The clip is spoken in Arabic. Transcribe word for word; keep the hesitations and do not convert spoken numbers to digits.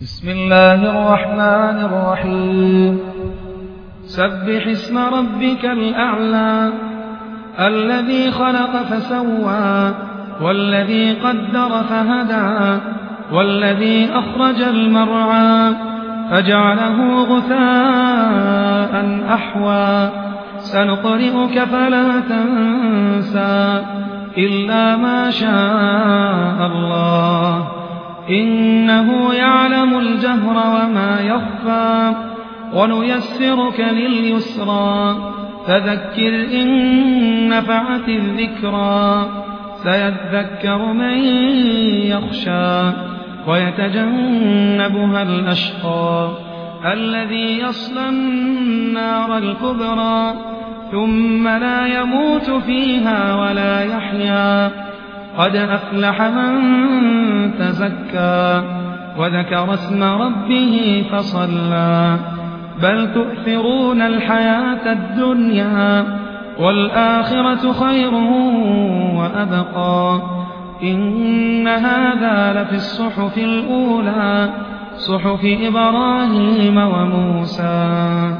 بسم الله الرحمن الرحيم سبح اسم ربك الأعلى الذي خلق فسوى والذي قدر فهدى والذي أخرج المرعى فجعله غثاء أحوى سنقرئك فلا تنسى إلا ما شاء الله إنه يعلم الجهر وما يخفى ونيسرك لليسرى فذكر إن نفعت الذكرى سيذكر من يخشى ويتجنبها الأشقى الذي يصلى النار الكبرى ثم لا يموت فيها ولا يحيا قد أفلح من تزكى وذكر اسم ربه فصلى بل تؤثرون الحياة الدنيا والآخرة خير وأبقى إن هذا لفي الصحف الأولى صحف إبراهيم وموسى